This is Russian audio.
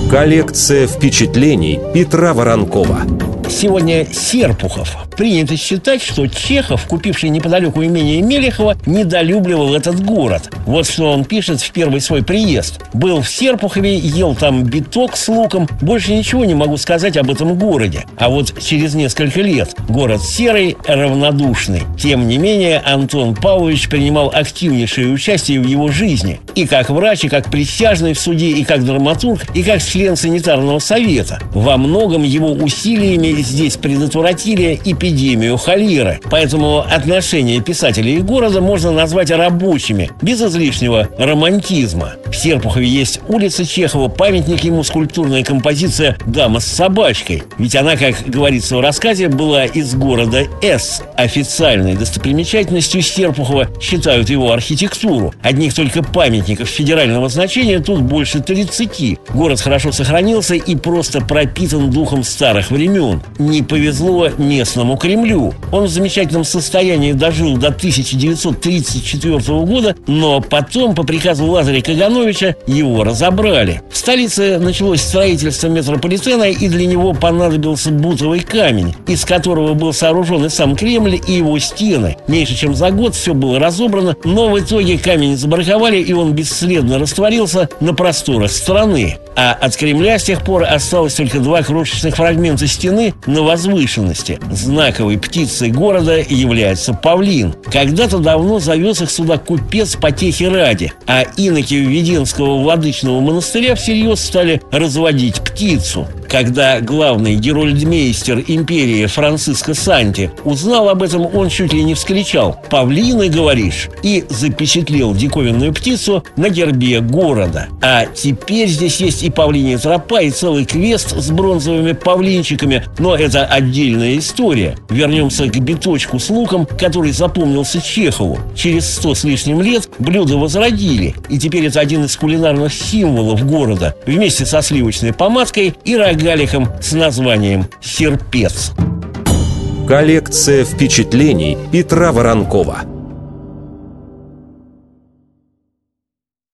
Коллекция впечатлений Петра Воронкова. Сегодня Серпухов. Принято считать, что Чехов, купивший неподалеку имение Мелехова, недолюбливал этот город. Вот что он пишет в первый свой приезд. «Был в Серпухове, ел там биток с луком. Больше ничего не могу сказать об этом городе. А вот через несколько лет город серый, равнодушный. Тем не менее, Антон Павлович принимал активнейшее участие в его жизни. И как врач, и как присяжный в суде, и как драматург, и как член санитарного совета. Во многом его усилиями здесь предотвратили эпидемию холеры. Поэтому отношения писателей города можно назвать рабочими, без излишнего романтизма. В Серпухове есть улица Чехова, памятник ему, скульптурная композиция «Дама с собачкой». Ведь она, как говорится в рассказе, была из города С. Официальной достопримечательностью Серпухова считают его архитектуру. Одних только памятников федерального значения тут больше 30. Город хорошо сохранился и просто пропитан духом старых времен. Не повезло местному Кремлю. Он в замечательном состоянии дожил до 1934 года, но потом, по приказу Лазаря Кагановича, его разобрали. В столице началось строительство метрополитена, и для него понадобился бутовый камень, из которого был сооружен и сам Кремль, и его стены. Меньше чем за год все было разобрано, но в итоге камень забраковали, и он бесследно растворился на просторах страны. А от Кремля с тех пор осталось только два крошечных фрагмента стены на возвышенности. Знаковой птицей города является павлин. Когда-то давно завез их сюда купец потехи ради, а иноки Введенского владычного монастыря всерьез стали разводить птицу. Когда главный герольдмейстер империи Франциско Санти узнал об этом, он чуть ли не вскричал: «Павлины, говоришь?» и запечатлел диковинную птицу на гербе города. А теперь здесь есть и павлинья тропа, и целый квест с бронзовыми павлинчиками, но это отдельная история. Вернемся к биточку с луком, который запомнился Чехову. Через 100 с лишним лет блюдо возродили, и теперь это один из кулинарных символов города, вместе со сливочной помадкой и рогаликом с названием «Серпец». Коллекция впечатлений Петра Воронкова.